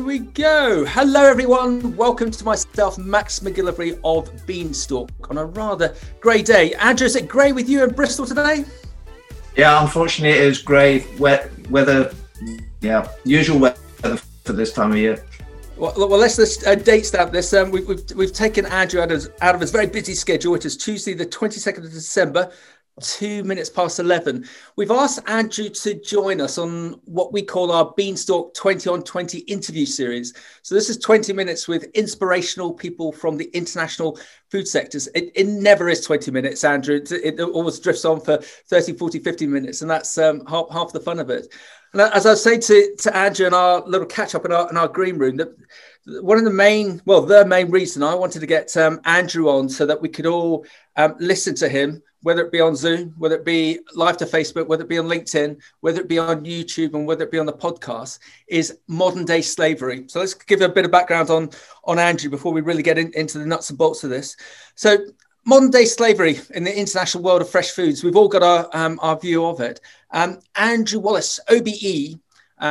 we go. Hello, everyone. Welcome to myself, Max McGillivray of Beanstalk, on a rather grey day. Andrew, is it grey with you in Bristol today? Yeah, unfortunately, it is grey, wet weather. Yeah, usual weather for this time of year. Well, let's date stamp this. We've taken Andrew out of his very busy schedule. It is Tuesday, the 22nd of December. 2 minutes past 11. We've asked Andrew to join us on what we call our Beanstalk 20 on 20 interview series. So this is 20 minutes with inspirational people from the international food sectors. It never is 20 minutes, Andrew. It always drifts on for 30, 40, 50 minutes. And that's half the fun of it. And as I was saying to Andrew in our little catch up in our green room, that the main reason I wanted to get Andrew on so that we could all listen to him, whether it be on Zoom, whether it be live to Facebook, whether it be on LinkedIn, whether it be on YouTube, and whether it be on the podcast, is modern day slavery. So let's give a bit of background on Andrew before we really get into the nuts and bolts of this. So modern day slavery in the international world of fresh foods, we've all got our view of it. Andrew Wallace, OBE,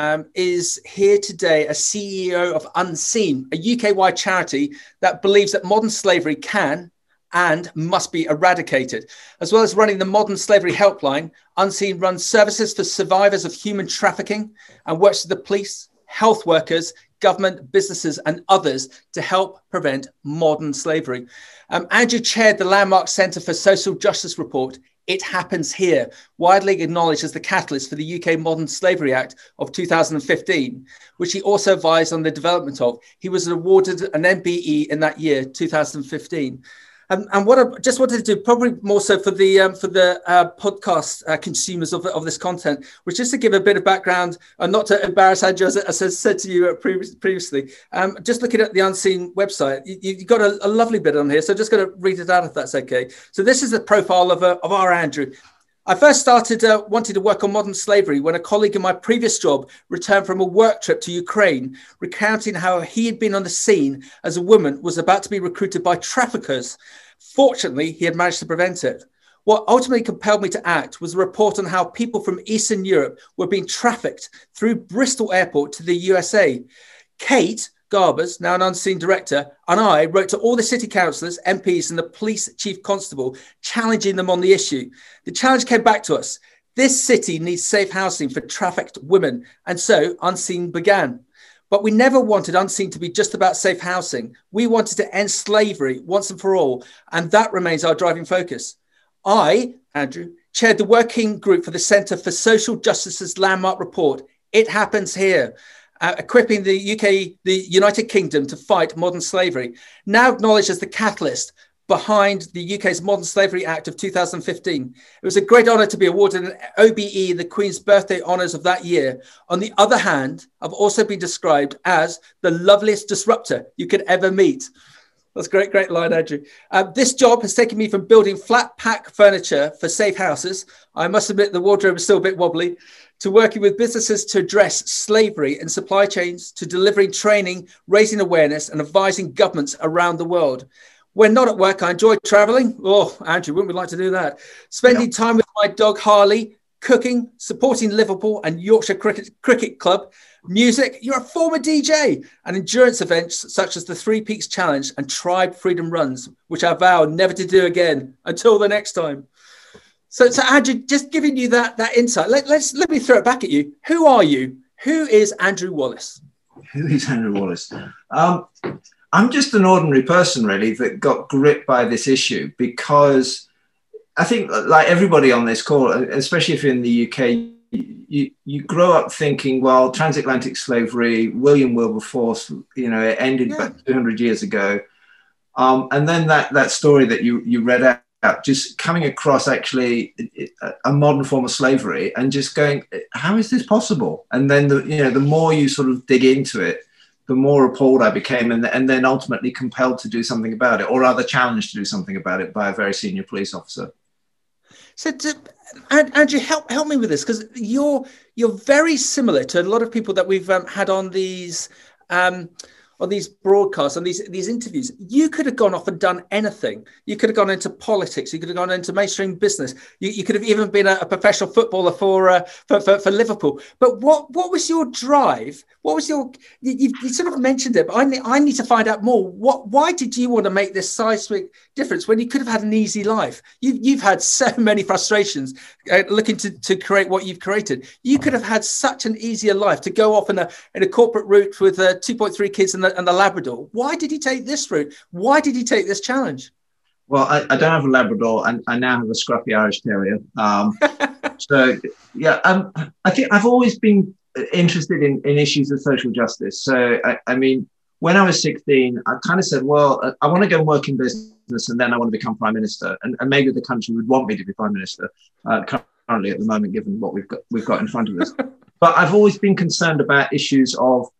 is here today as CEO of Unseen, a UK-wide charity that believes that modern slavery can and must be eradicated. As well as running the Modern Slavery Helpline, Unseen runs services for survivors of human trafficking and works with the police, health workers, government, businesses, and others to help prevent modern slavery. Andrew chaired the landmark Centre for Social Justice report, It Happens Here, widely acknowledged as the catalyst for the UK Modern Slavery Act of 2015, which he also advised on the development of. He was awarded an MBE in that year, 2015. And what I just wanted to do, probably more so for the podcast consumers of this content, was just to give a bit of background, and not to embarrass Andrew, as I said to you previously. Just looking at the Unseen website, you've got a lovely bit on here, so just going to read it out if that's okay. So this is the profile of our Andrew. I first started wanting to work on modern slavery when a colleague in my previous job returned from a work trip to Ukraine, recounting how he had been on the scene as a woman was about to be recruited by traffickers. Fortunately, he had managed to prevent it. What ultimately compelled me to act was a report on how people from Eastern Europe were being trafficked through Bristol Airport to the USA. Kate Garbers, now an Unseen director, and I wrote to all the city councillors, MPs, and the police chief constable, challenging them on the issue. The challenge came back to us. This city needs safe housing for trafficked women, and so Unseen began. But we never wanted Unseen to be just about safe housing. We wanted to end slavery once and for all, and that remains our driving focus. I, Andrew, chaired the working group for the Centre for Social Justice's landmark report, It Happens Here, equipping the United Kingdom to fight modern slavery, now acknowledged as the catalyst behind the UK's Modern Slavery Act of 2015. It was a great honour to be awarded an OBE in the Queen's birthday honours of that year. On the other hand, I've also been described as the loveliest disruptor you could ever meet. That's a great line, Andrew. This job has taken me from building flat pack furniture for safe houses. I must admit the wardrobe is still a bit wobbly, to working with businesses to address slavery and supply chains, to delivering training, raising awareness, and advising governments around the world. When not at work, I enjoy traveling. Oh, Andrew, wouldn't we like to do that? Spending time with my dog, Harley, cooking, supporting Liverpool and Yorkshire Cricket Club, music, you're a former DJ, and endurance events such as the Three Peaks Challenge and Tribe Freedom Runs, which I vow never to do again until the next time. So Andrew, just giving you that insight, let me throw it back at you. Who are you? Who is Andrew Wallace? Who is Andrew Wallace? I'm just an ordinary person, really, that got gripped by this issue because I think, like everybody on this call, especially if you're in the UK, you grow up thinking, well, transatlantic slavery, William Wilberforce, it ended about 200 years ago. And then that story that you read out, just coming across actually a modern form of slavery and just going, how is this possible? And then the more you sort of dig into it, the more appalled I became, and then ultimately compelled to do something about it, or rather challenged to do something about it by a very senior police officer. So, Andrew, help me with this, because you're very similar to a lot of people that we've had on these these broadcasts, on these interviews, you could have gone off and done anything. You could have gone into politics. You could have gone into mainstream business. You could have even been a professional footballer for Liverpool. But what was your drive? What was you sort of mentioned it, but I need to find out more. Why did you want to make this seismic difference when you could have had an easy life? You've had so many frustrations looking to create what you've created. You could have had such an easier life to go off in a corporate route with 2.3 kids and the Labrador. Why did he take this route? Why did he take this challenge? Well, I don't have a Labrador, and I now have a scruffy Irish Terrier. I think I've always been interested in issues of social justice. So, I mean, when I was 16, I kind of said, well, I want to go and work in business, and then I want to become prime minister. And maybe the country would want me to be prime minister currently at the moment, given what we've got in front of us. But I've always been concerned about issues of,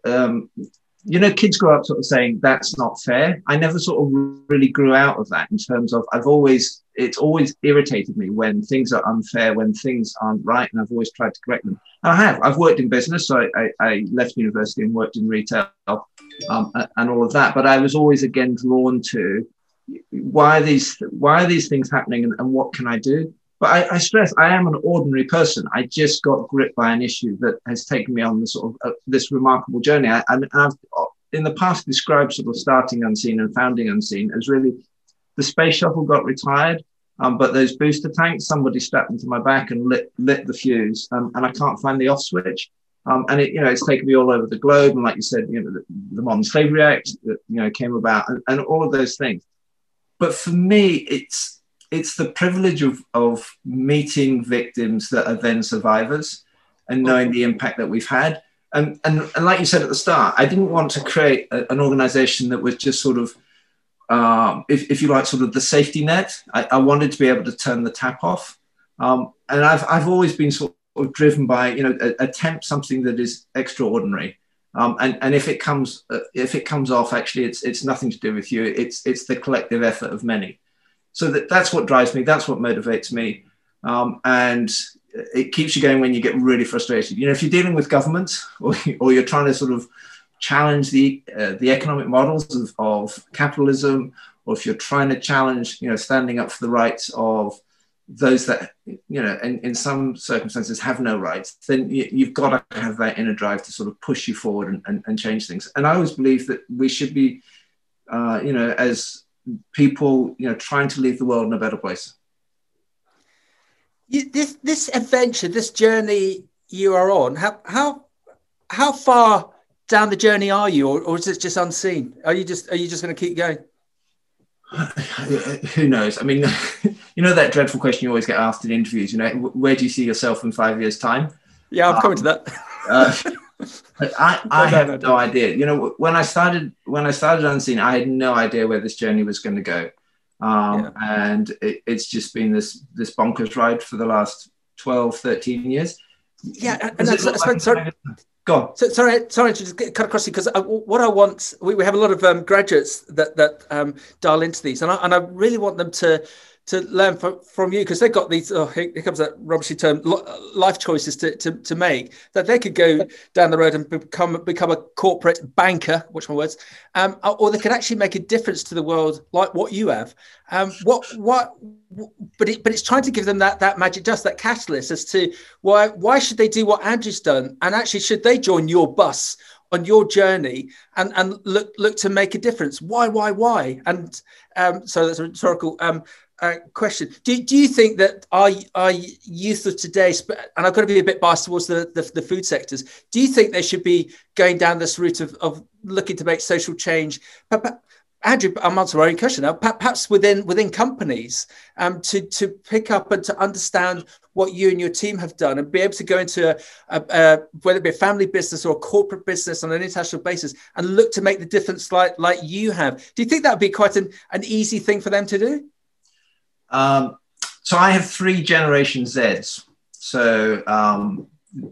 kids grow up sort of saying that's not fair. I never sort of really grew out of that in terms of it's always irritated me when things are unfair, when things aren't right, and I've always tried to correct them. And I've worked in business, so I left university and worked in retail and all of that. But I was always again drawn to why are these things happening and what can I do? But I stress I am an ordinary person. I just got gripped by an issue that has taken me on the sort of this remarkable journey. I've in the past described sort of starting Unseen and founding Unseen as really the space shuttle got retired, but those booster tanks, somebody strapped them to my back and lit the fuse, and I can't find the off switch. And it's taken me all over the globe. And like you said, the Modern Slavery Act that came about, and all of those things. But for me, it's the privilege of meeting victims that are then survivors and knowing the impact that we've had. And like you said at the start, I didn't want to create an organization that was just sort of, if you like, sort of the safety net. I wanted to be able to turn the tap off. And I've always been sort of driven by, attempt something that is extraordinary. And if it comes off, actually, it's nothing to do with you. It's the collective effort of many. So that's what drives me. That's what motivates me. And it keeps you going when you get really frustrated. If you're dealing with government or you're trying to sort of challenge the economic models of capitalism, or if you're trying to challenge, standing up for the rights of those that, in some circumstances have no rights, then you've got to have that inner drive to sort of push you forward and change things. And I always believe that we should be, as people, trying to leave the world in a better place. This adventure, this journey you are on, how far down the journey are you, or is it just unseen? Are you just going to keep going? Who knows? I mean, that dreadful question you always get asked in interviews. Where do you see yourself in 5 years' time? Yeah, I'm coming to that. I have no idea. When I started Unseen, I had no idea where this journey was going to go. And it's just been this bonkers ride for the last 12, 13 years. Yeah, and that's sorry. Go on. So, sorry to just cut across you, because what I want, we have a lot of graduates that dial into these, and I really want them to learn from you, because they've got these, here comes that rubbishy term, life choices to make, that they could go down the road and become a corporate banker, watch my words, or they could actually make a difference to the world like what you have. But it's trying to give them that magic dust, that catalyst as to why should they do what Andrew's done, and actually should they join your bus on your journey and look to make a difference? Why? And so that's a rhetorical question. Do you think that our youth of today, and I've got to be a bit biased towards the food sectors, do you think they should be going down this route of looking to make social change? Andrew, I'm answering our own question now. Perhaps within companies, to pick up and to understand what you and your team have done, and be able to go into whether it be a family business or a corporate business on an international basis, and look to make the difference like you have. Do you think that would be quite an easy thing for them to do? So I have 3 Generation Zs. So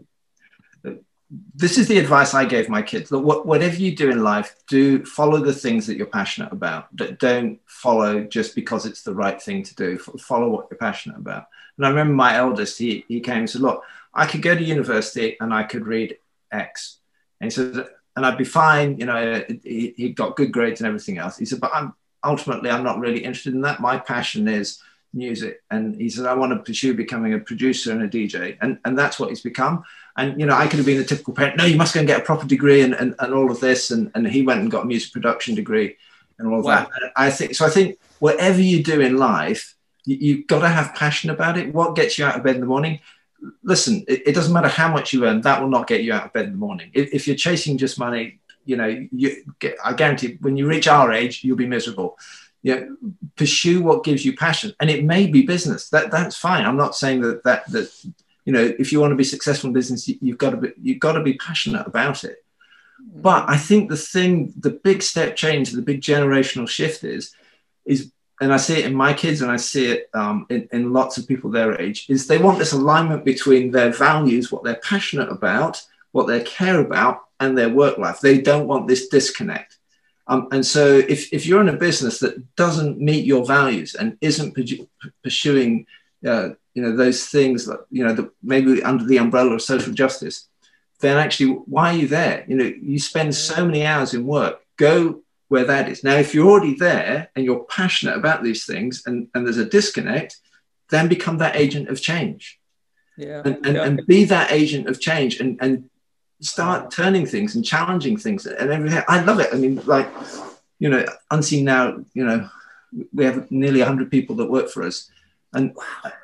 this is the advice I gave my kids. Look, whatever you do in life, do follow the things that you're passionate about. Don't follow just because it's the right thing to do. Follow what you're passionate about. And I remember my eldest, he came and said, look, I could go to university and I could read X. And he said, and I'd be fine. You know, he got good grades and everything else. He said, but ultimately, I'm not really interested in that. My passion is music. And he said, I want to pursue becoming a producer and a DJ. And that's what he's become. And, you know, I could have been a typical parent. No, you must go and get a proper degree and all of this. And he went and got a music production degree and all of that. And I think whatever you do in life, you've got to have passion about it. What gets you out of bed in the morning? Listen, it doesn't matter how much you earn. That will not get you out of bed in the morning. If you're chasing just money, you know, I guarantee when you reach our age, you'll be miserable. You know, pursue what gives you passion, and it may be business. That's fine. I'm not saying that you know, if you want to be successful in business, you've got to be passionate about it. But I think the big step change, the big generational shift is, and I see it in my kids, and I see it in lots of people their age, is they want this alignment between their values, what they're passionate about, what they care about, and their work life. They don't want this disconnect. And so if you're in a business that doesn't meet your values and isn't pursuing, you know, those things that, you know, maybe under the umbrella of social justice, then actually, why are you there? You know, you spend so many hours in work. Go where that is. Now, if you're already there and you're passionate about these things and there's a disconnect, then become that agent of change. Yeah. And be that agent of change and start turning things and challenging things and everything. I love it. I mean, like, you know, Unseen now, you know, we have nearly 100 people that work for us. And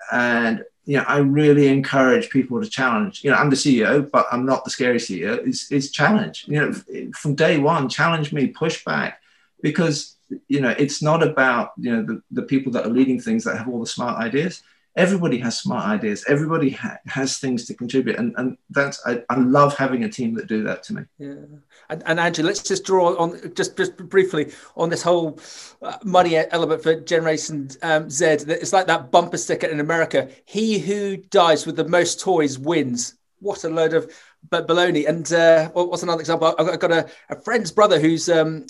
you know, I really encourage people to challenge. You know, I'm the CEO, but I'm not the scary CEO. It's challenge. You know, from day one, challenge me, push back, because, you know, it's not about, you know, the people that are leading things that have all the smart ideas. Everybody has smart ideas. Everybody has things to contribute. And that's, I love having a team that do that to me. Yeah. And Andrew, let's just draw on just briefly on this whole money element for Generation Z. It's like that bumper sticker in America. He who dies with the most toys wins. What a load of baloney. And what's another example? I've got a friend's brother who's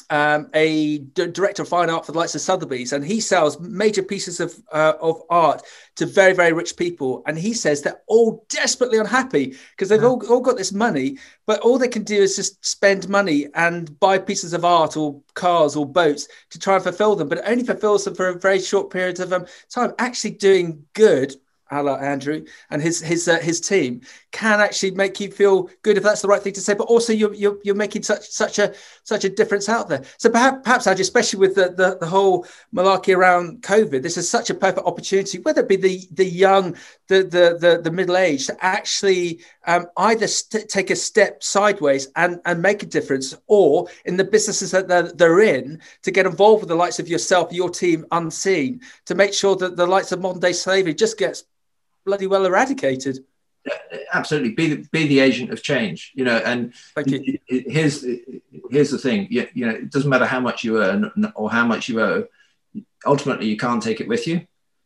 a director of fine art for the likes of Sotheby's, and he sells major pieces of art to very, very rich people. And he says they're all desperately unhappy because they've all got this money, but all they can do is just spend money and buy pieces of art or cars or boats to try and fulfill them. But it only fulfills them for a very short period of time. Actually doing good, a la Andrew and his team, can actually make you feel good if that's the right thing to say. But also you're making such a difference out there. So perhaps Andrew, especially with the whole malarkey around COVID, this is such a perfect opportunity, whether it be the young, the middle aged, to actually either take a step sideways and make a difference, or in the businesses that they're in, to get involved with the likes of yourself, your team, Unseen, to make sure that the likes of modern day slavery just gets bloody well eradicated. Absolutely, be the agent of change, you know. And here's the thing, you know, it doesn't matter how much you earn or how much you owe. Ultimately, you can't take it with you.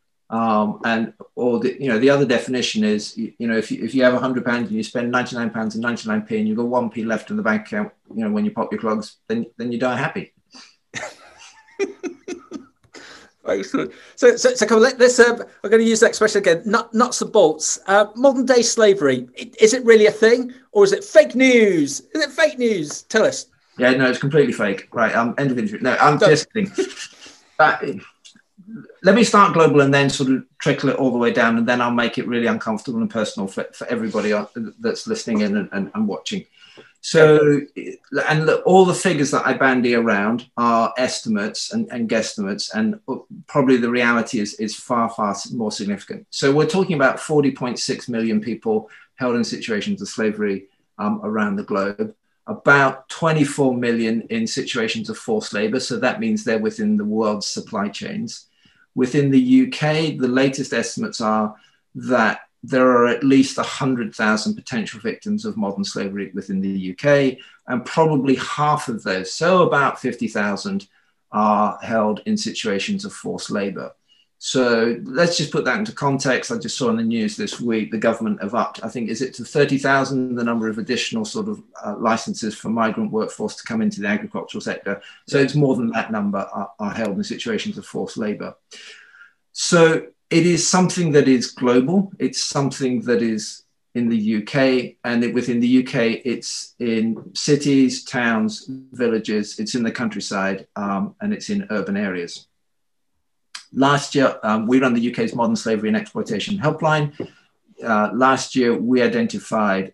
The other definition is, you know, if you have £100 and you spend £99 and 99p and you've got 1p left in the bank account, you know, when you pop your clogs, then you die happy. Excellent. So come on, let's. I'm going to use that expression again. Nuts and bolts. Modern day slavery. Is it really a thing, or is it fake news? Is it fake news? Tell us. Yeah, no, it's completely fake. Right. End of interview. No, I'm just kidding. Let me start global and then sort of trickle it all the way down, and then I'll make it really uncomfortable and personal for everybody that's listening in and watching. So, and look, all the figures that I bandy around are estimates and guesstimates, and probably the reality is far, far more significant. So we're talking about 40.6 million people held in situations of slavery around the globe, about 24 million in situations of forced labor. So that means they're within the world's supply chains. Within the UK, the latest estimates are that there are at least 100,000 potential victims of modern slavery within the UK, and probably half of those, so about 50,000, are held in situations of forced labor. So let's just put that into context. I just saw in the news this week, the government have upped, I think, is it to 30,000, the number of additional sort of licenses for migrant workforce to come into the agricultural sector. So it's more than that number are held in situations of forced labor. So it is something that is global. It's something that is in the UK, and within the UK, it's in cities, towns, villages, it's in the countryside, and it's in urban areas. Last year, we run the UK's Modern Slavery and Exploitation Helpline. Last year, we identified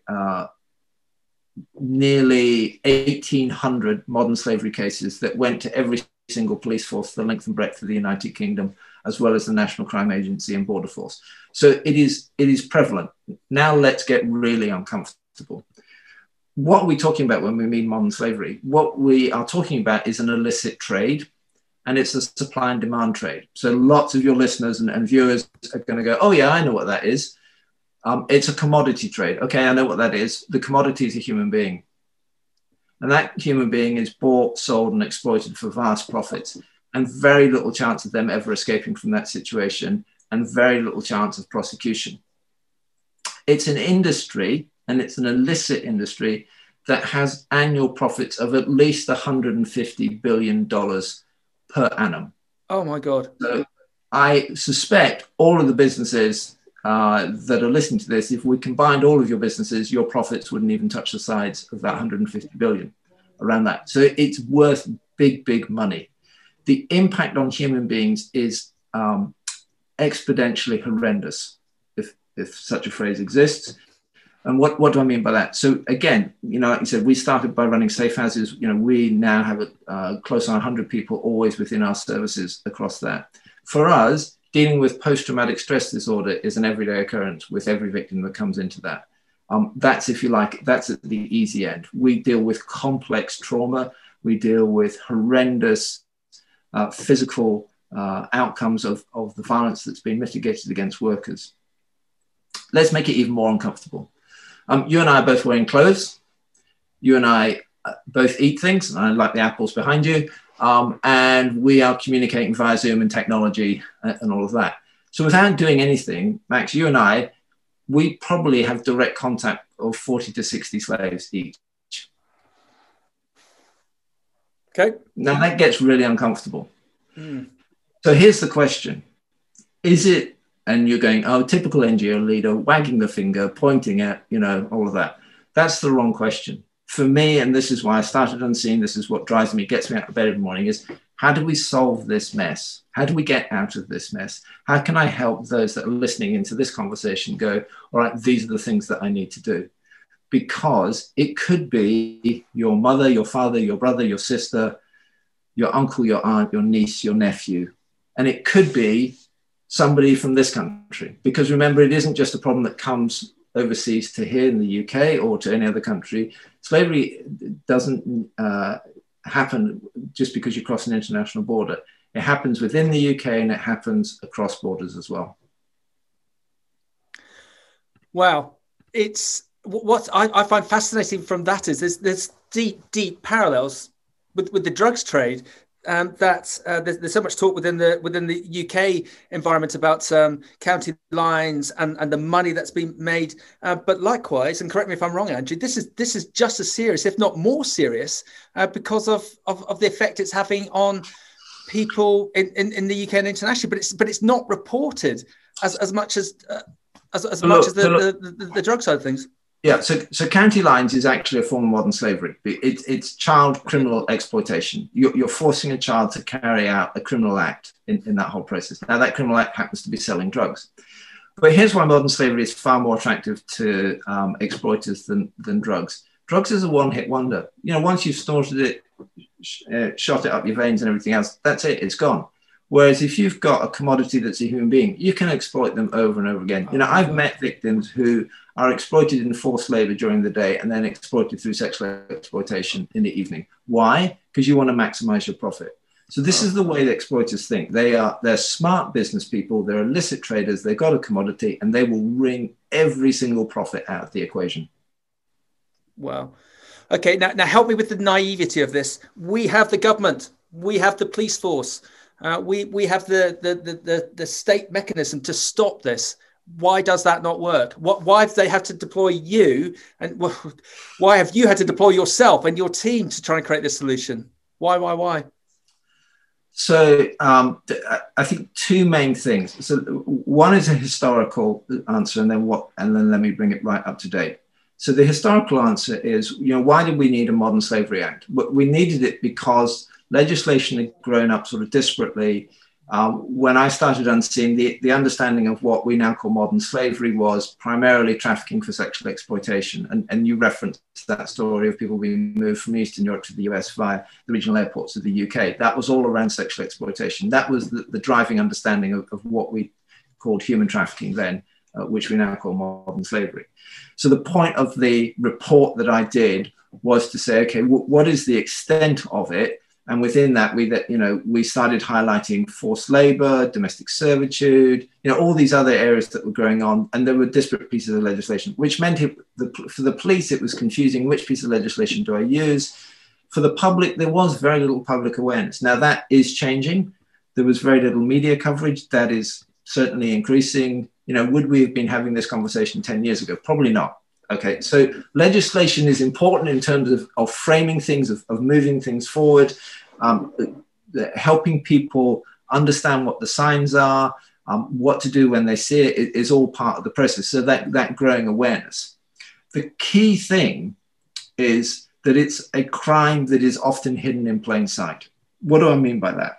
nearly 1,800 modern slavery cases that went to every single police force the length and breadth of the United Kingdom, as well as the National Crime Agency and Border Force. So it is prevalent. Now let's get really uncomfortable. What are we talking about when we mean modern slavery? What we are talking about is an illicit trade, and it's a supply and demand trade. So lots of your listeners and viewers are going to go, oh yeah, I know what that is. It's a commodity trade. Okay, I know what that is. The commodity is a human being. And that human being is bought, sold, and exploited for vast profits, and very little chance of them ever escaping from that situation, and very little chance of prosecution. It's an industry, and it's an illicit industry, that has annual profits of at least $150 billion per annum. Oh my God. So I suspect all of the businesses that are listening to this, if we combined all of your businesses, your profits wouldn't even touch the sides of that 150 billion, around that. So it's worth big, big money. The impact on human beings is exponentially horrendous, if such a phrase exists. And what do I mean by that? So again, like you said, we started by running safe houses. We now have close on 100 people always within our services across that. For us, dealing with post-traumatic stress disorder is an everyday occurrence with every victim that comes into that. That's, if you like, that's at the easy end. We deal with complex trauma. We deal with horrendous physical outcomes of the violence that's been mitigated against workers. Let's make it even more uncomfortable. You and I are both wearing clothes. You and I both eat things, and I like the apples behind you. And we are communicating via Zoom and technology and all of that. So without doing anything, Max, you and I, we probably have direct contact of 40 to 60 slaves each. Okay. Now that gets really uncomfortable. So here's the question. Is it, and you're going, oh, typical NGO leader, wagging the finger, pointing at, all of that. That's the wrong question. For me, and this is why I started Unseen, this is what drives me, gets me out of bed every morning, is how do we solve this mess? How do we get out of this mess? How can I help those that are listening into this conversation go, all right, these are the things that I need to do? Because it could be your mother, your father, your brother, your sister, your uncle, your aunt, your niece, your nephew. And it could be somebody from this country. Because remember, it isn't just a problem that comes overseas to here in the UK or to any other country. Slavery doesn't happen just because you cross an international border. It happens within the UK and it happens across borders as well. Wow. It's what I find fascinating from that is there's deep parallels with the drugs trade. There's so much talk within the UK environment about county lines and the money that's been made. But likewise, and correct me if I'm wrong, Andrew, this is just as serious, if not more serious, because of the effect it's having on people in the UK and internationally. But it's not reported as much as the drug side of things. Yeah, so county lines is actually a form of modern slavery. It's child criminal exploitation. You're forcing a child to carry out a criminal act in that whole process. Now, that criminal act happens to be selling drugs. But here's why modern slavery is far more attractive to exploiters than drugs. Drugs is a one-hit wonder. Once you've snorted it, shot it up your veins and everything else, that's it, it's gone. Whereas if you've got a commodity that's a human being, you can exploit them over and over again. I've met victims who are exploited in forced labor during the day and then exploited through sexual exploitation in the evening. Why? Because you want to maximize your profit. So this is the way the exploiters think. They're smart business people. They're illicit traders. They've got a commodity and they will wring every single profit out of the equation. Wow. Okay. Now help me with the naivety of this. We have the government. We have the police force. We have the state mechanism to stop this. Why does that not work? Why have they had to deploy you? And why have you had to deploy yourself and your team to try and create this solution? Why? So I think two main things. So one is a historical answer, and then let me bring it right up to date. So the historical answer is, why did we need a Modern Slavery Act? We needed it because legislation had grown up sort of disparately. When I started Unseen, the understanding of what we now call modern slavery was primarily trafficking for sexual exploitation. And you referenced that story of people being moved from Eastern Europe to the US via the regional airports of the UK. That was all around sexual exploitation. That was the driving understanding of what we called human trafficking then, which we now call modern slavery. So the point of the report that I did was to say, okay, what is the extent of it? And within that, we started highlighting forced labor, domestic servitude, all these other areas that were going on. And there were disparate pieces of legislation, which meant for the police, it was confusing. Which piece of legislation do I use? For the public, there was very little public awareness. Now that is changing. There was very little media coverage. That is certainly increasing. Would we have been having this conversation 10 years ago? Probably not. Okay, so legislation is important in terms of framing things, of moving things forward, helping people understand what the signs are, what to do when they see it is all part of the process. So that growing awareness. The key thing is that it's a crime that is often hidden in plain sight. What do I mean by that?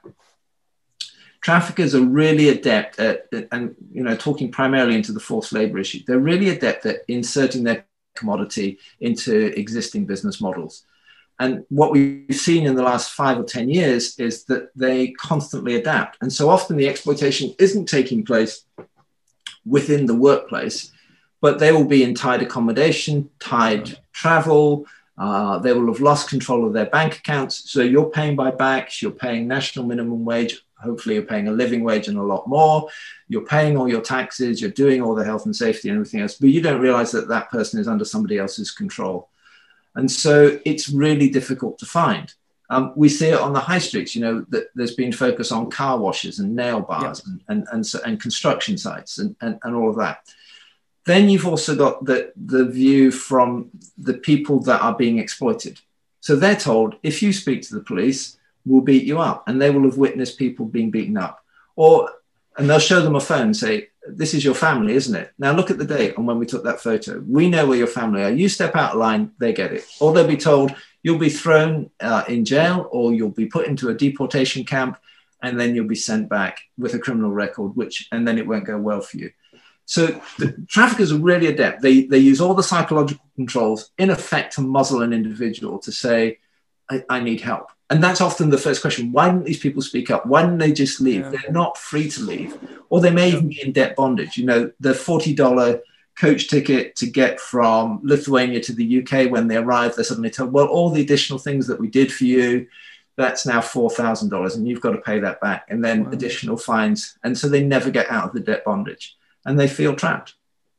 Traffickers are really adept at, and talking primarily into the forced labor issue, they're really adept at inserting their commodity into existing business models. And what we've seen in the last 5 or 10 years is that they constantly adapt. And so often the exploitation isn't taking place within the workplace, but they will be in tied accommodation, tied travel. They will have lost control of their bank accounts. So you're paying by backs, you're paying national minimum wage. Hopefully you're paying a living wage and a lot more. You're paying all your taxes, you're doing all the health and safety and everything else, but you don't realize that that person is under somebody else's control. And so it's really difficult to find. We see it on the high streets, that there's been focus on car washes and nail bars and construction sites and all of that. Then you've also got the view from the people that are being exploited. So they're told, if you speak to the police, we'll beat you up. And they will have witnessed people being beaten up. And they'll show them a phone and say, this is your family, isn't it? Now look at the date on when we took that photo. We know where your family are. You step out of line, they get it. Or they'll be told, you'll be thrown in jail, or you'll be put into a deportation camp, and then you'll be sent back with a criminal record, and then it won't go well for you. So the traffickers are really adept. They use all the psychological controls, in effect, to muzzle an individual to say, I need help. And that's often the first question. Why didn't these people speak up? Why didn't they just leave? Yeah. They're not free to leave. Or they may even be in debt bondage. The $40 coach ticket to get from Lithuania to the UK, when they arrive, they're suddenly told, well, all the additional things that we did for you, that's now $4,000 and you've got to pay that back. And then additional fines. And so they never get out of the debt bondage and they feel trapped.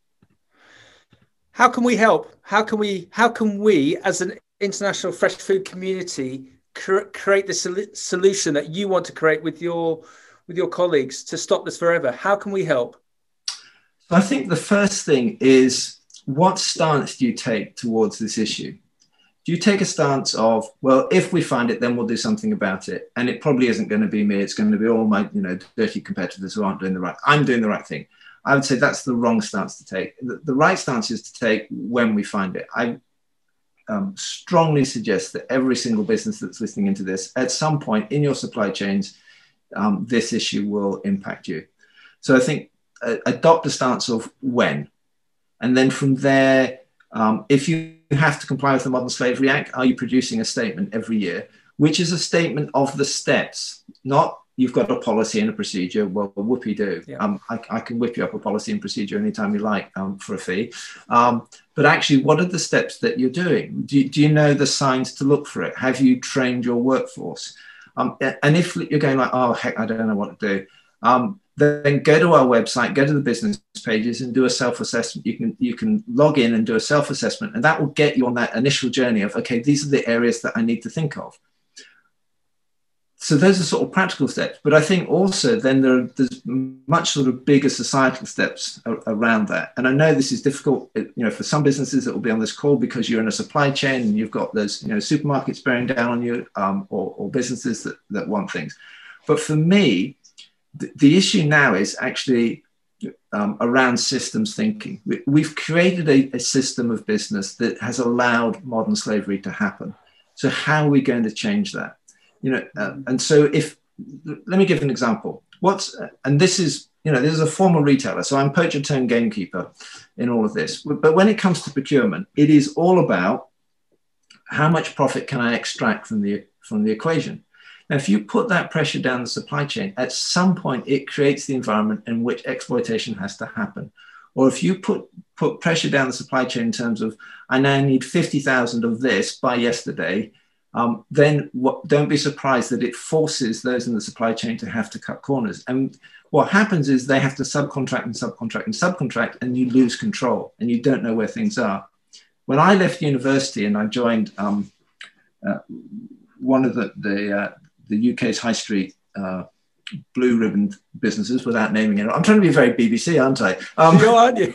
How can we help? How can we as an international fresh food community create the solution that you want to create with your colleagues to stop this forever? How can we help? I think the first thing is, what stance do you take towards this issue? Do you take a stance of, well, if we find it, then we'll do something about it, and it probably isn't going to be me, it's going to be all my dirty competitors who aren't doing the right, I'm doing the right thing? I would say that's the wrong stance to take. The right stance is to take when we find it. I strongly suggest that every single business that's listening into this, at some point in your supply chains, this issue will impact you. So I think adopt a stance of when. And then from there, if you have to comply with the Modern Slavery Act, are you producing a statement every year, which is a statement of the steps, not you've got a policy and a procedure, well, whoopee-doo. Yeah. I can whip you up a policy and procedure anytime you like for a fee. But actually, what are the steps that you're doing? Do you know the signs to look for it? Have you trained your workforce? And if you're going like, oh, heck, I don't know what to do, then go to our website, go to the business pages and do a self-assessment. You can log in and do a self-assessment, and that will get you on that initial journey of, okay, these are the areas that I need to think of. So those are sort of practical steps, but I think also then there's much sort of bigger societal steps around that. And I know this is difficult, for some businesses that will be on this call because you're in a supply chain and you've got those, supermarkets bearing down on you, or businesses that want things. But for me, the issue now is actually around systems thinking. We've created a system of business that has allowed modern slavery to happen. So how are we going to change that? And so let me give an example. This is a former retailer, so I'm poacher turned gamekeeper in all of this. But when it comes to procurement, it is all about how much profit can I extract from the equation. Now, if you put that pressure down the supply chain, at some point it creates the environment in which exploitation has to happen. Or if you put pressure down the supply chain in terms of, I now need 50,000 of this by yesterday, then don't be surprised that it forces those in the supply chain to have to cut corners. And what happens is they have to subcontract, and you lose control and you don't know where things are. When I left university and I joined one of the UK's high street blue ribbon businesses, without naming it. I'm trying to be very BBC, aren't I? Aren't you?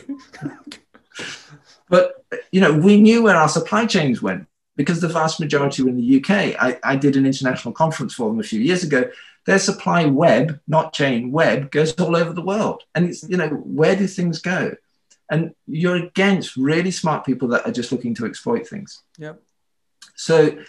But, we knew where our supply chains went because the vast majority were in the UK. I did an international conference for them a few years ago. Their supply web, not chain, web, goes all over the world. And it's, where do things go? And you're against really smart people that are just looking to exploit things. Yeah. So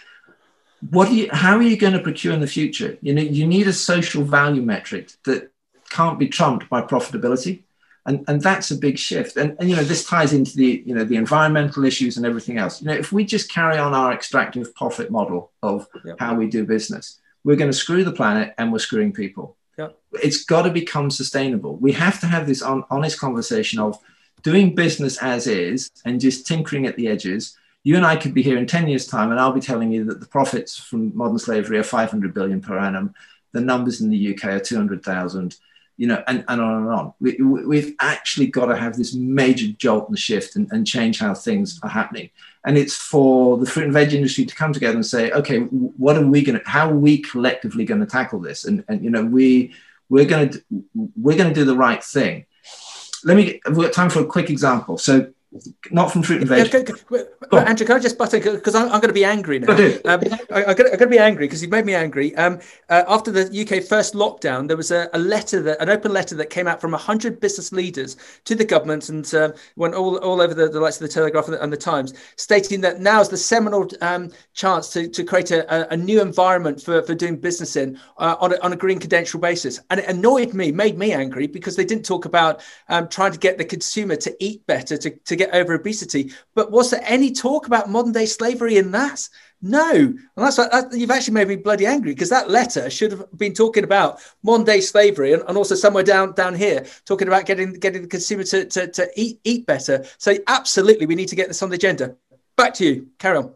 how are you going to procure in the future? You need a social value metric that can't be trumped by profitability. And that's a big shift. And this ties into the environmental issues and everything else. If we just carry on our extractive profit model of how we do business, we're going to screw the planet and we're screwing people. Yeah. It's got to become sustainable. We have to have this honest conversation of doing business as is and just tinkering at the edges. You and I could be here in 10 years' time, and I'll be telling you that the profits from modern slavery are 500 billion per annum. The numbers in the UK are 200,000, and on and on. We've actually got to have this major jolt and shift and change how things are happening. And it's for the fruit and veg industry to come together and say, okay, how are we collectively going to tackle this? And we're going to do the right thing. We've got time for a quick example. So, not from fruit and veg. Andrew, can I just butt in? Because I'm going to be angry now. I'm going to be angry because you've made me angry. After the UK first lockdown, there was an open letter that came out from 100 business leaders to the government and went all over the likes of the Telegraph and the Times, stating that now is the seminal chance to create a new environment for doing business in on a green credential basis. And it made me angry because they didn't talk about trying to get the consumer to eat better, to get over obesity. But was there any talk about modern day slavery in that? No. And that's you've actually made me bloody angry, because that letter should have been talking about modern day slavery and also somewhere down here talking about getting the consumer to eat better. So absolutely, we need to get this on the agenda. Back to you. Carry on.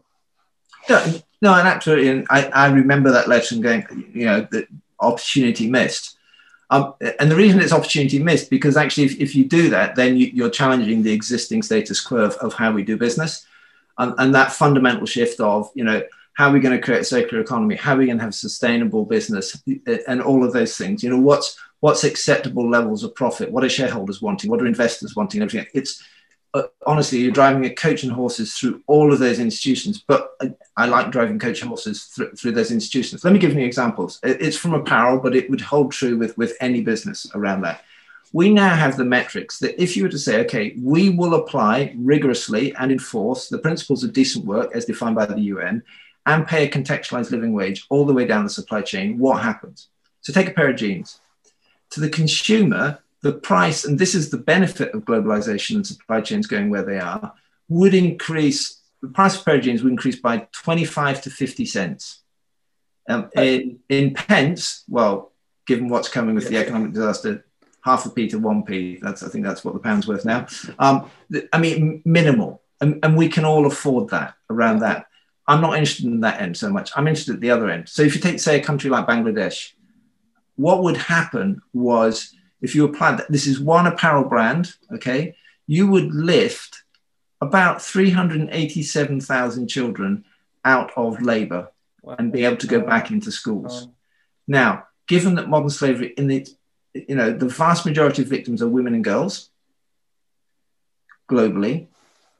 No, and absolutely. And I remember that letter and going, the opportunity missed. And the reason it's opportunity missed, because actually, if you do that, then you're challenging the existing status quo of how we do business. And that fundamental shift of, how are we going to create a circular economy? How are we going to have sustainable business and all of those things? What's acceptable levels of profit? What are shareholders wanting? What are investors wanting? Everything. It's honestly, you're driving a coach and horses through all of those institutions. But I like driving coach and horses through those institutions. Let me give you examples. It's from apparel, but it would hold true with any business around that. We now have the metrics that if you were to say, okay, we will apply rigorously and enforce the principles of decent work as defined by the UN and pay a contextualized living wage all the way down the supply chain, what happens? So take a pair of jeans. To the consumer, the price, and this is the benefit of globalization and supply chains going where they are, would increase, the price of a pair of jeans would increase by 25 to 50 cents. In pence, well, given what's coming with the economic disaster, half a p to 1p, I think that's what the pound's worth now. Minimal. And we can all afford that, around that. I'm not interested in that end so much. I'm interested at the other end. So if you take, say, a country like Bangladesh, what would happen was, if you applied that, this is one apparel brand, okay, you would lift about 387,000 children out of labor and be able to go back into schools. Now, given that modern slavery, the vast majority of victims are women and girls globally,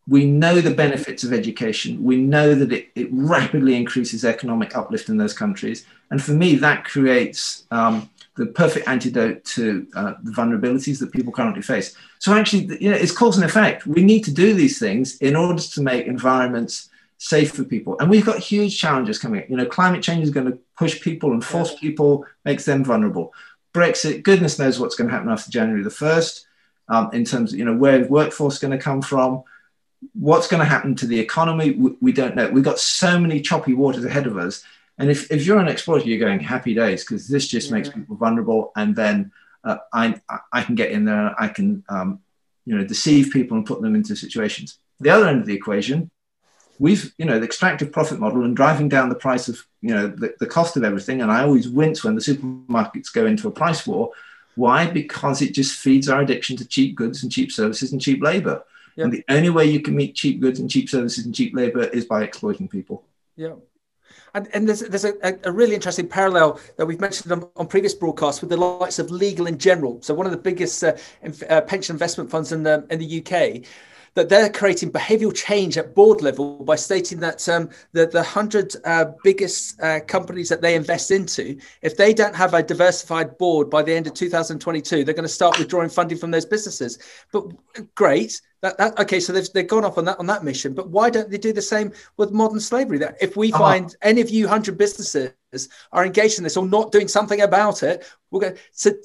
We know the benefits of education. We know that it rapidly increases economic uplift in those countries. And for me, that creates the perfect antidote to the vulnerabilities that people currently face. So actually, it's cause and effect. We need to do these things in order to make environments safe for people. And we've got huge challenges coming. Climate change is going to push people and force people, makes them vulnerable. Brexit, goodness knows what's going to happen after January the 1st in terms of, where the workforce is going to come from. What's going to happen to the economy? We don't know. We've got so many choppy waters ahead of us. And if you're an exploiter, you're going happy days, because this just makes people vulnerable. And then I can get in there. I can, deceive people and put them into situations. The other end of the equation, the extractive profit model and driving down the price of, the cost of everything. And I always wince when the supermarkets go into a price war. Why? Because it just feeds our addiction to cheap goods and cheap services and cheap labor. Yep. And the only way you can meet cheap goods and cheap services and cheap labor is by exploiting people. Yeah. And there's a really interesting parallel that we've mentioned on previous broadcasts with the likes of Legal & General. So one of the biggest pension investment funds in the UK, that they're creating behavioural change at board level by stating that the 100 biggest companies that they invest into, if they don't have a diversified board by the end of 2022, they're going to start withdrawing funding from those businesses. But great. Okay, so they've gone off on that mission, but why don't they do the same with modern slavery? That if we find any of you 100 businesses are engaged in this or not doing something about it, we're going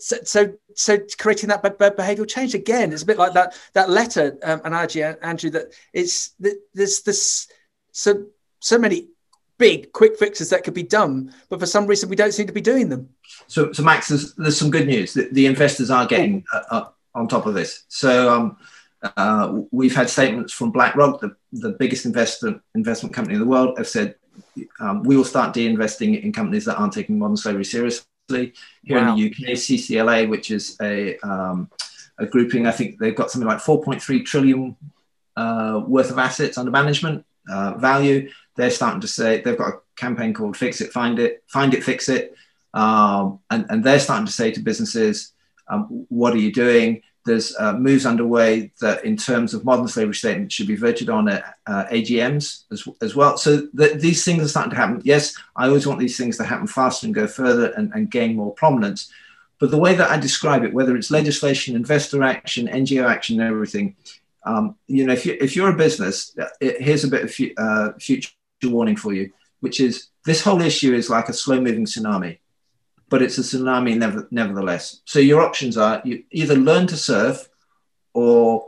so creating that behavioural change again. It's a bit like that letter analogy, Andrew. That there's this so many big quick fixes that could be done, but for some reason we don't seem to be doing them. So Max, there's some good news. The investors are getting on top of this. So. We've had statements from BlackRock, the biggest investment company in the world, have said we will start de-investing in companies that aren't taking modern slavery seriously. Here in the UK, CCLA, which is a grouping, I think they've got something like 4.3 trillion worth of assets under management value. They're starting to say, they've got a campaign called Fix It, Find It, Fix It. And they're starting to say to businesses, what are you doing? There's moves underway that in terms of modern slavery statements should be voted on at AGMs as well. So these things are starting to happen. Yes, I always want these things to happen faster and go further and gain more prominence. But the way that I describe it, whether it's legislation, investor action, NGO action, and everything, if you're a business, here's a bit of future warning for you, which is this whole issue is like a slow-moving tsunami. But it's a tsunami nevertheless. So your options are you either learn to surf or...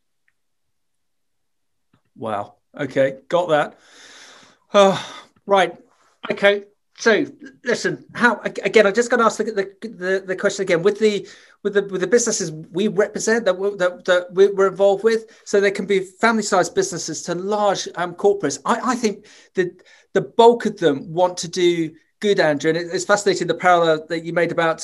Wow. Okay. Got that. Right. Okay. So listen, again, I just got to ask the question again with the businesses we represent that we're involved with. So there can be family-sized businesses to large corporates. I think that the bulk of them want to do good, Andrew, and it's fascinating the parallel that you made about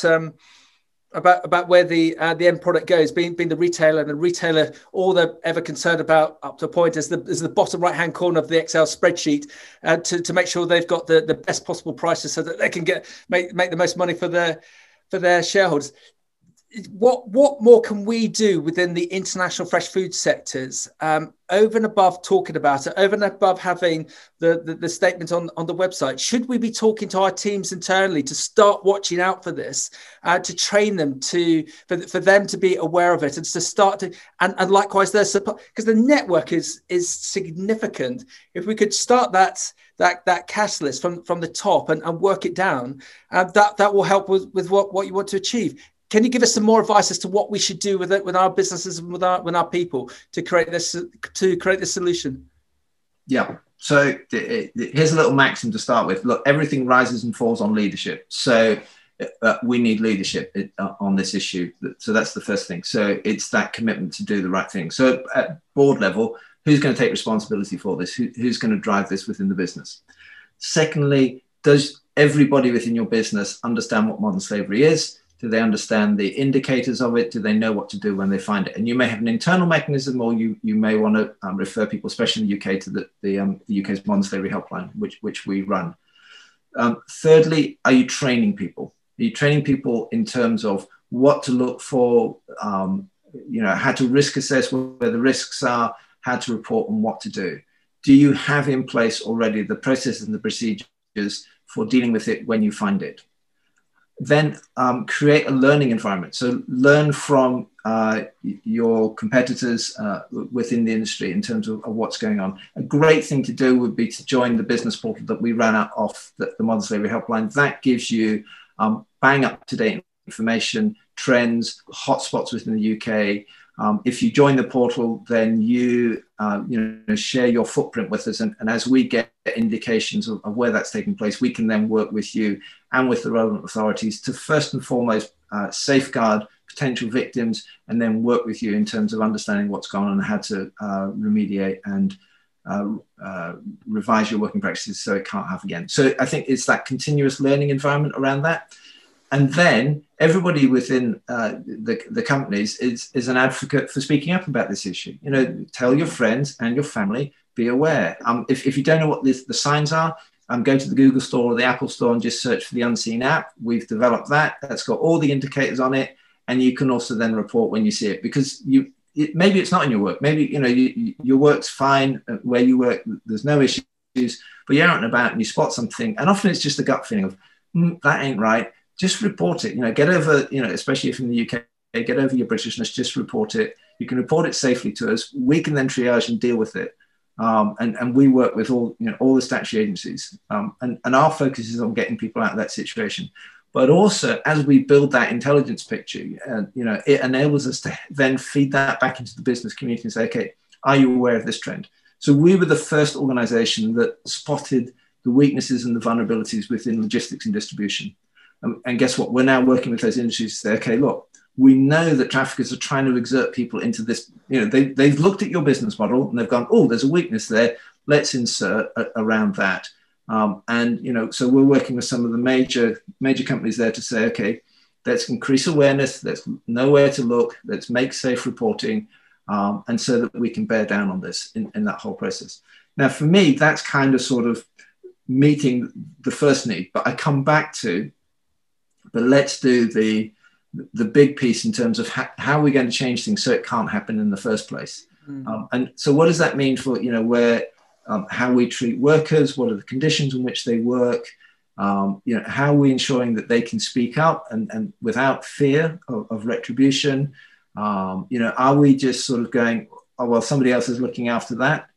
where the end product goes, being the retailer, and the retailer, all they're ever concerned about up to a point is the bottom right hand corner of the Excel spreadsheet to make sure they've got the best possible prices so that they can make the most money for their shareholders. What more can we do within the international fresh food sectors over and above talking about it, over and above having the statement on the website? Should we be talking to our teams internally to start watching out for this, to train them for them to be aware of it and to start to and likewise their support, because the network is significant. If we could start that cash list from the top and work it down, that will help with what you want to achieve. Can you give us some more advice as to what we should do with our businesses and with our people to create this solution? Yeah. So here's a little maxim to start with. Look, everything rises and falls on leadership. So we need leadership on this issue. So that's the first thing. So it's that commitment to do the right thing. So at board level, who's going to take responsibility for this? Who's going to drive this within the business? Secondly, does everybody within your business understand what modern slavery is? Do they understand the indicators of it? Do they know what to do when they find it? And you may have an internal mechanism, or you may want to refer people, especially in the UK, to the UK's Modern Slavery Helpline, which we run. Thirdly, are you training people? Are you training people in terms of what to look for, how to risk assess where the risks are, how to report and what to do? Do you have in place already the processes and the procedures for dealing with it when you find it? Then create a learning environment. So learn from your competitors within the industry in terms of what's going on. A great thing to do would be to join the business portal that we ran out off the Modern Slavery Helpline. That gives you bang up-to-date information, trends, hotspots within the UK. If you join the portal, then you share your footprint with us. And as we get indications of where that's taking place, we can then work with you and with the relevant authorities to first and foremost safeguard potential victims, and then work with you in terms of understanding what's going on and how to remediate and revise your working practices so it can't happen again. So I think it's that continuous learning environment around that. And then everybody within the companies is an advocate for speaking up about this issue. Tell your friends and your family, be aware. If you don't know what the signs are, go to the Google Store or the Apple Store and just search for the Unseen app. We've developed that. That's got all the indicators on it. And you can also then report when you see it, because maybe it's not in your work. Maybe, your work's fine where you work. There's no issues, but you're out and about and you spot something. And often it's just a gut feeling of, that ain't right. Just report it, get over, especially if in the UK, get over your Britishness, just report it. You can report it safely to us. We can then triage and deal with it. And we work with all the statutory agencies. And our focus is on getting people out of that situation. But also, as we build that intelligence picture, it enables us to then feed that back into the business community and say, okay, are you aware of this trend? So we were the first organization that spotted the weaknesses and the vulnerabilities within logistics and distribution. And guess what? We're now working with those industries to say, okay, look, we know that traffickers are trying to exert people into this. They've looked at your business model and they've gone, oh, there's a weakness there. Let's insert around that. So we're working with some of the major companies there to say, okay, let's increase awareness. Let's know where to look. Let's make safe reporting. And so that we can bear down on this in that whole process. Now, for me, that's kind of sort of meeting the first need, but I come back to, but let's do the big piece in terms of how we're going to change things so it can't happen in the first place. And so what does that mean for, how we treat workers? What are the conditions in which they work? How are we ensuring that they can speak up and without fear of retribution? Are we just sort of going, oh, well, somebody else is looking after that?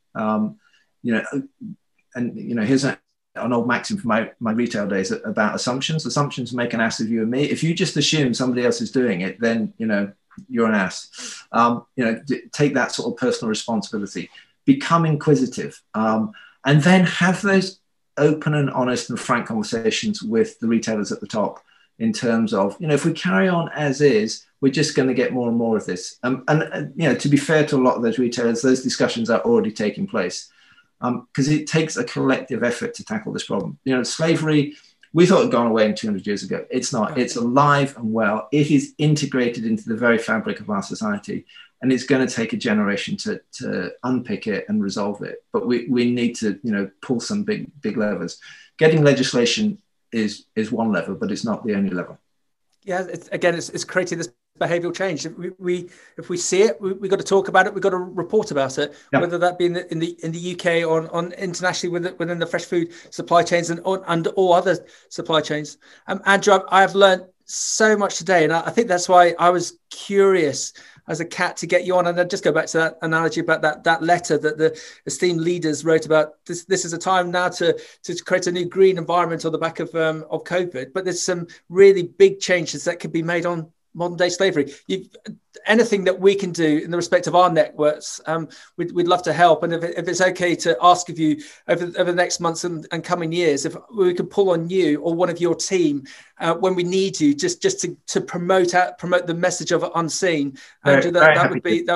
Here's an old maxim from my retail days about assumptions. Assumptions make an ass of you and me. If you just assume somebody else is doing it, then, you're an ass. Take that sort of personal responsibility. Become inquisitive. And then have those open and honest and frank conversations with the retailers at the top in terms of, if we carry on as is, we're just going to get more and more of this. To be fair to a lot of those retailers, those discussions are already taking place. Because it takes a collective effort to tackle this problem. Slavery, we thought it had gone away 200 years ago. It's not. It's alive and well. It is integrated into the very fabric of our society. And it's going to take a generation to unpick it and resolve it. But we need to, pull some big levers. Getting legislation is one lever, but it's not the only lever. Yeah, it's creating this behavioural change. If we see it, we got to talk about it. We've got to report about it, whether that be in the UK or on internationally within the fresh food supply chains and all other supply chains. Andrew, I have learned so much today, and I think that's why I was curious as a cat to get you on. And I'll just go back to that analogy about that letter that the esteemed leaders wrote about. This is a time now to create a new green environment on the back of COVID. But there's some really big changes that could be made on modern day slavery. Anything that we can do in the respect of our networks, we'd love to help. And if it's okay to ask of you over the next months and coming years, if we could pull on you or one of your team when we need you, just to promote the message of Unseen, Andrew, that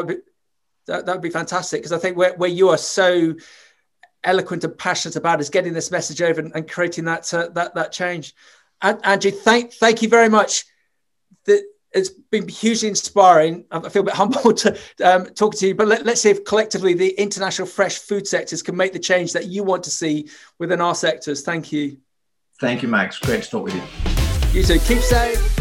would be fantastic, because I think where you are so eloquent and passionate about is getting this message over and creating that change. Andrew, thank you very much. It's been hugely inspiring. I feel a bit humbled to talk to you, but let's see if collectively the international fresh food sectors can make the change that you want to see within our sectors. Thank you. Thank you, Max. Great to talk with you. You too. Keep safe.